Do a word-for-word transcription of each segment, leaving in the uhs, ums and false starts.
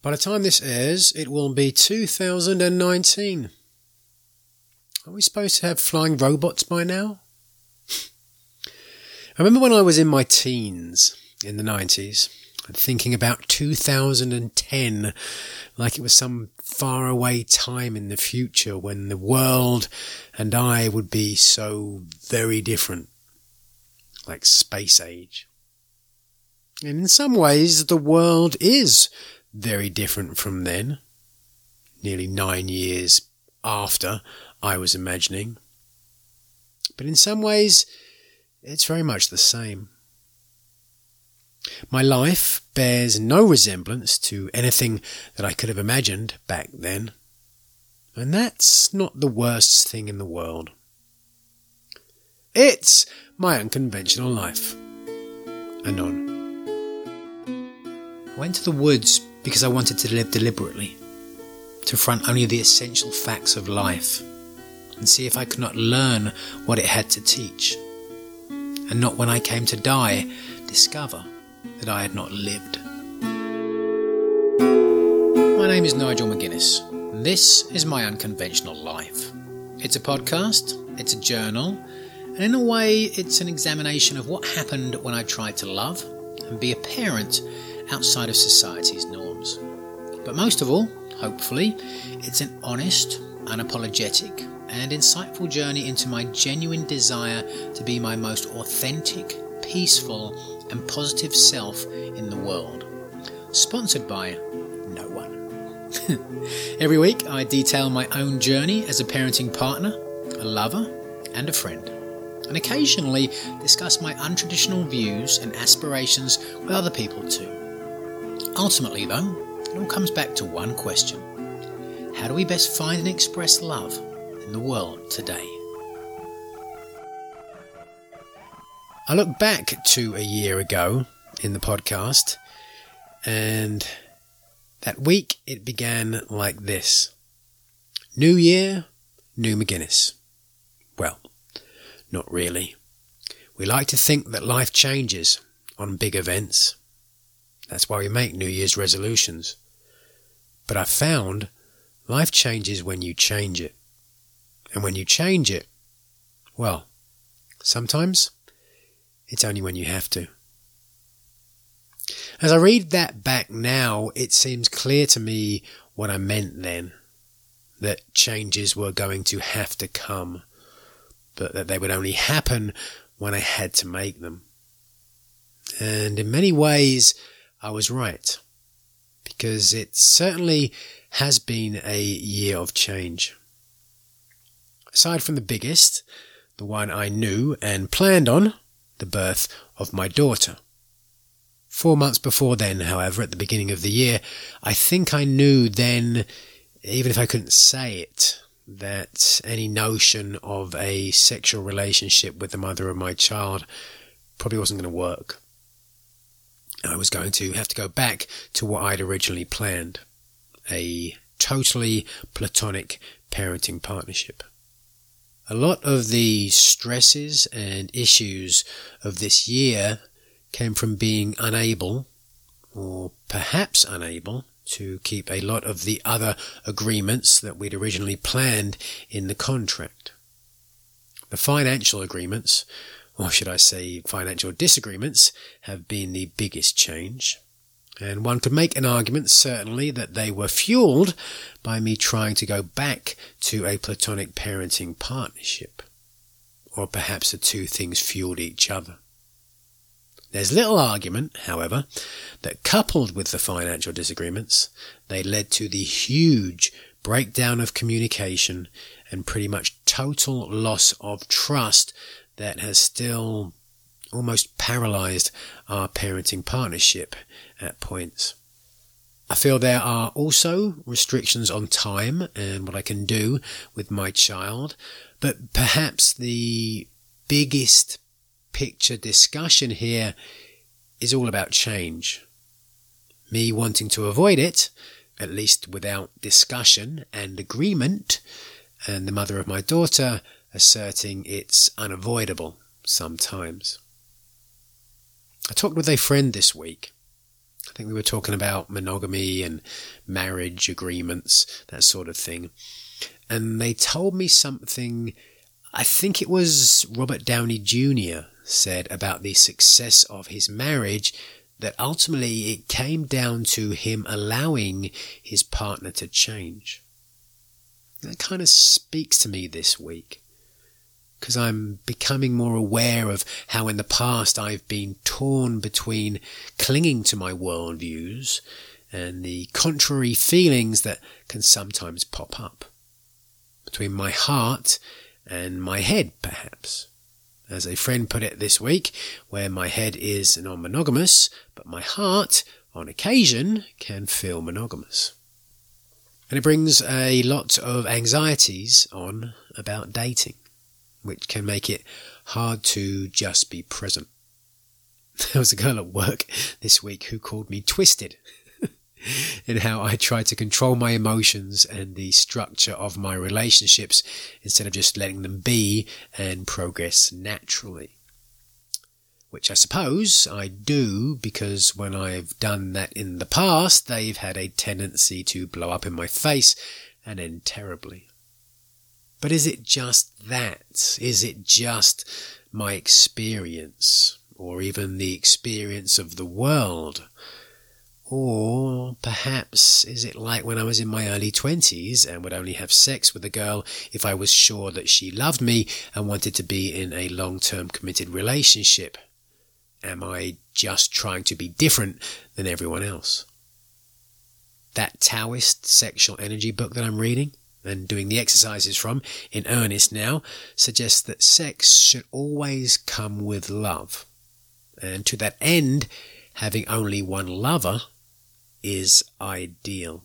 By the time this airs, it will be two thousand nineteen. Are we supposed to have flying robots by now? I remember when I was in my teens in the nineties, thinking about two thousand ten like it was some faraway time in the future when the world and I would be so very different, like space age. And in some ways, the world is very different from then, nearly nine years after I was imagining. But in some ways, it's very much the same. My life bears no resemblance to anything that I could have imagined back then. And that's not the worst thing in the world. It's my unconventional life. Anon. I went to the woods because I wanted to live deliberately, to front only the essential facts of life, and see if I could not learn what it had to teach, and not when I came to die, discover that I had not lived. My name is Nigel McGuinness, and this is My Unconventional Life. It's a podcast, it's a journal, and in a way it's an examination of what happened when I tried to love and be a parent outside of society's norms. But most of all, hopefully, it's an honest, unapologetic, and insightful journey into my genuine desire to be my most authentic, peaceful, and positive self in the world. Sponsored by no one. Every week I detail my own journey as a parenting partner, a lover, and a friend, and occasionally discuss my untraditional views and aspirations with other people too. Ultimately though, it all comes back to one question. How do we best find and express love in the world today? I look back to a year ago in the podcast, and that week it began like this. New year, new McGuinness. Well, not really. We like to think that life changes on big events. That's why we make New Year's resolutions. But I found life changes when you change it. And when you change it, well, sometimes it's only when you have to. As I read that back now, it seems clear to me what I meant then. That changes were going to have to come, but that they would only happen when I had to make them. And in many ways, I was right. Because it certainly has been a year of change. Aside from the biggest, the one I knew and planned on, the birth of my daughter. Four months before then, however, at the beginning of the year, I think I knew then, even if I couldn't say it, that any notion of a sexual relationship with the mother of my child probably wasn't going to work. I was going to have to go back to what I'd originally planned, a totally platonic parenting partnership. A lot of the stresses and issues of this year came from being unable, or perhaps unable, to keep a lot of the other agreements that we'd originally planned in the contract. The financial agreements, or should I say financial disagreements, have been the biggest change. And one could make an argument, certainly, that they were fueled by me trying to go back to a platonic parenting partnership. Or perhaps the two things fueled each other. There's little argument, however, that coupled with the financial disagreements, they led to the huge breakdown of communication and pretty much total loss of trust that has still almost paralyzed our parenting partnership at points. I feel there are also restrictions on time and what I can do with my child, but perhaps the biggest picture discussion here is all about change. Me wanting to avoid it, at least without discussion and agreement, and the mother of my daughter asserting it's unavoidable sometimes. I talked with a friend this week, I think we were talking about monogamy and marriage agreements, that sort of thing. And they told me something, I think it was Robert Downey Junior said about the success of his marriage, that ultimately it came down to him allowing his partner to change. That kind of speaks to me this week, because I'm becoming more aware of how in the past I've been torn between clinging to my worldviews and the contrary feelings that can sometimes pop up, between my heart and my head, perhaps. As a friend put it this week, where my head is non-monogamous, but my heart, on occasion, can feel monogamous. And it brings a lot of anxieties on about dating, which can make it hard to just be present. There was a girl at work this week who called me twisted in how I try to control my emotions and the structure of my relationships instead of just letting them be and progress naturally. Which I suppose I do, because when I've done that in the past, they've had a tendency to blow up in my face and end terribly. But is it just that? Is it just my experience, or even the experience of the world? Or perhaps is it like when I was in my early twenties and would only have sex with a girl if I was sure that she loved me and wanted to be in a long-term committed relationship? Am I just trying to be different than everyone else? That Taoist sexual energy book that I'm reading and doing the exercises from in earnest now suggests that sex should always come with love. And to that end, having only one lover is ideal.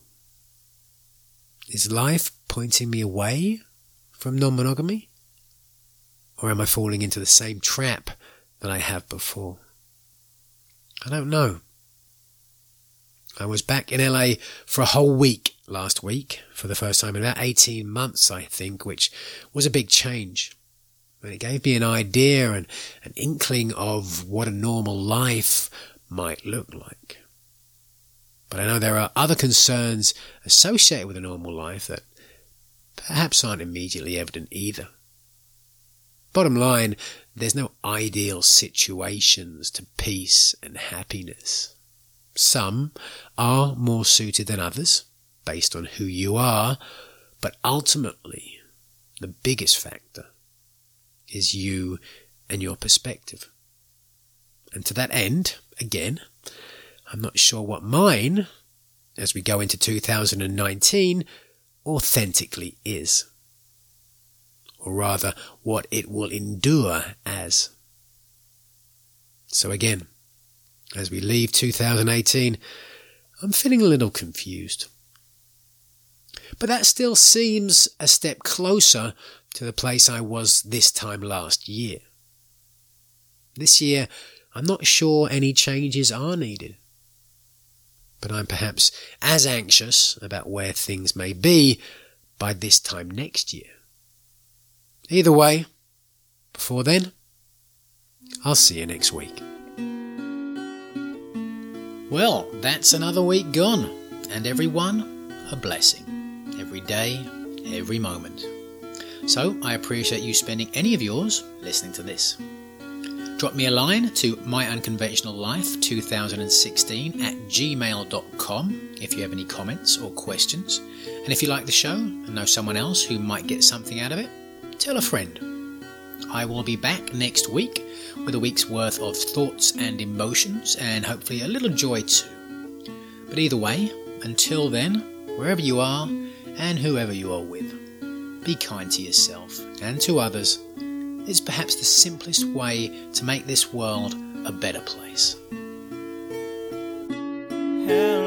Is life pointing me away from non-monogamy? Or am I falling into the same trap that I have before? I don't know. I was back in L A for a whole week last week, for the first time in about eighteen months, I think, which was a big change. And it gave me an idea and an inkling of what a normal life might look like. But I know there are other concerns associated with a normal life that perhaps aren't immediately evident either. Bottom line, there's no ideal situations to peace and happiness. Some are more suited than others, based on who you are, but ultimately, the biggest factor is you and your perspective. And to that end, again, I'm not sure what mine, as we go into two thousand nineteen, authentically is. Or rather, what it will endure as. So again, as we leave two thousand eighteen, I'm feeling a little confused. But that still seems a step closer to the place I was this time last year. This year, I'm not sure any changes are needed. But I'm perhaps as anxious about where things may be by this time next year. Either way, before then, I'll see you next week. Well, that's another week gone, and everyone a blessing. Every day, every moment. So I appreciate you spending any of yours listening to this. Drop me a line to my unconventional life twenty sixteen at gmail dot com if you have any comments or questions. And if you like the show and know someone else who might get something out of it, tell a friend. I will be back next week with a week's worth of thoughts and emotions, and hopefully a little joy too. But either way, until then, wherever you are and whoever you are with, be kind to yourself and to others. It's perhaps the simplest way to make this world a better place. How